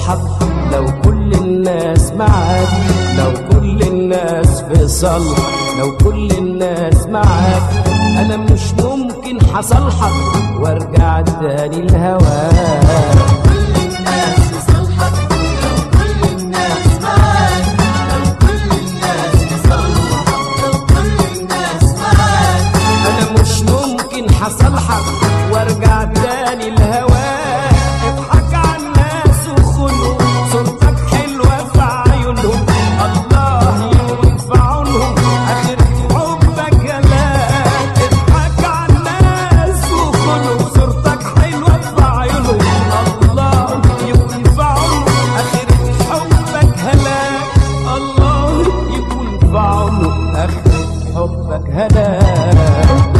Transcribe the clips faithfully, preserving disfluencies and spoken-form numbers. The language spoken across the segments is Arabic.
صالحك، لو كل الناس معاك، لو كل الناس في صالحك، لو كل الناس معاك، انا مش ممكن حصلحك وارجع تاني لهواك. حصلحك وارجع تاني لهواك. اضحك على الناس وخنهم، صورتك حلوه في عيونهم، الله يكون في عونهم، اخر حبك هلاك. اضحك على الناس وخنهم، صورتك حلوه في عيونهم، الله يكون في عونهم، اخر حبك هلاك. الله يكون في عونهم، اخر حبك هلاك.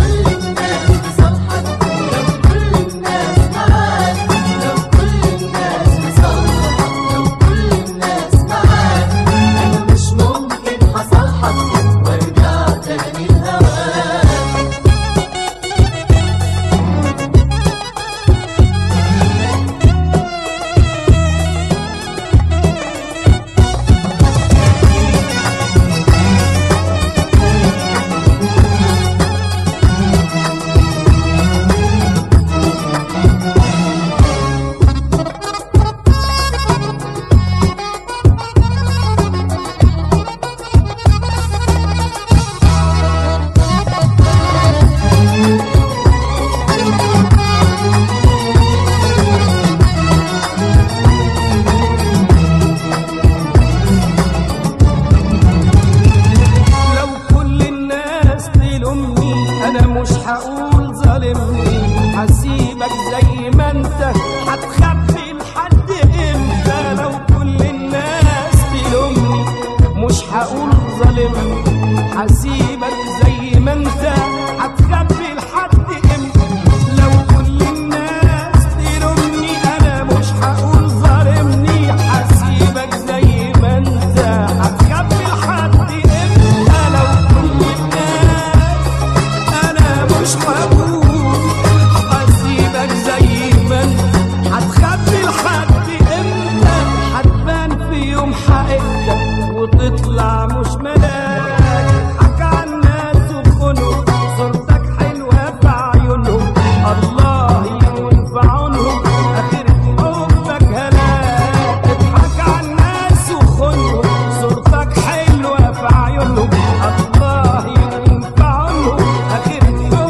انا مش هقول ظالمني، هسيبك زي ما انت، هتخبي لحد امتى؟ لو كل الناس تلومني مش هقول ظالمني، هسيبك زي ما انت، هتخبي لحد امتى؟ لو كل الناس تلومني انا مش هقول ظالمني، هسيبك زي ما انت، هتخبي لحد امتى؟ لو كل الناس مش هقول هسيبك زي ما انت، هتخبي لحد امتى؟ هتبان في يوم حقيقتك وتطلع مش ملاك. اضحك على الناس وخنهم، صورتك حلوه في عيونهم، الله يكون في عونهم، اخر حبك هلاك. اضحك على الناس وخنهم، صورتك حلوه في عيونهم، الله يكون في عونهم، اخر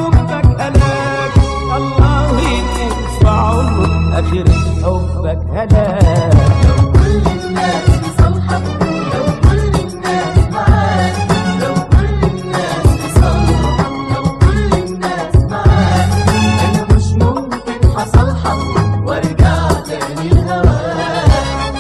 آخر حبك هلاك. لو كل الناس لصالحك، لو كل الناس معاك، لو كل الناس لصالحك، لو كل الناس معاك، أنا مش ممكن حصلحك وارجع تاني لهواك.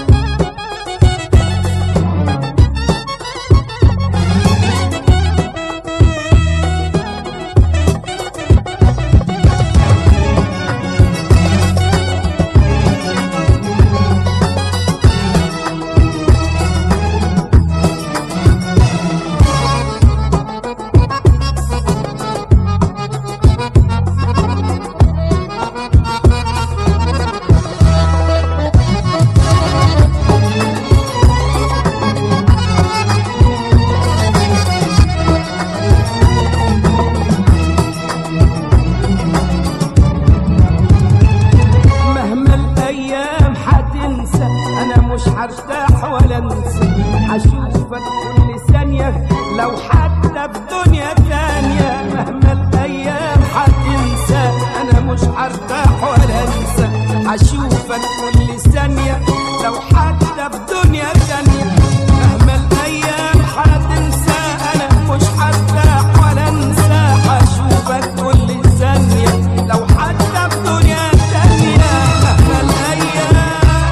هرتاح ولا انسى، هشوفك كل ثانية لو حتى بدنيا تانية. مهما الايام هتنسى انا مش هرتاح ولا انسى، هشوفك كل ثانية لو حتى بدنيا تانية. مهما الايام هتنسى انا مش هرتاح ولا انسى، هشوفك كل ثانية لو حتى بدنيا تانية. مهما الايام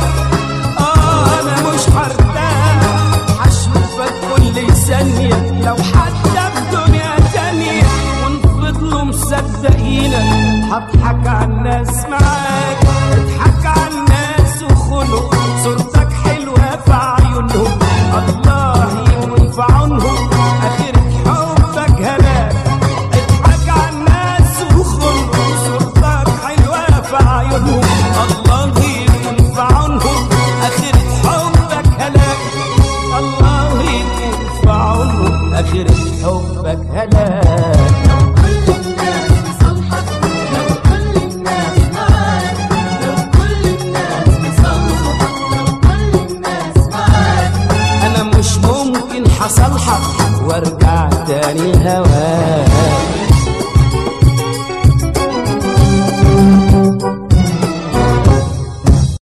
ثانية لو حتى بدنيا تانية، ونفضلوا مصدقينك. هضحك على الناس معاك، اضحك على الناس وخنهم، صورتك حلوة في عيونهم، الله يكون في عونهم، آخر حبك هلاك. اضحك على الناس وخنهم، صورتك حلوة في عيونهم،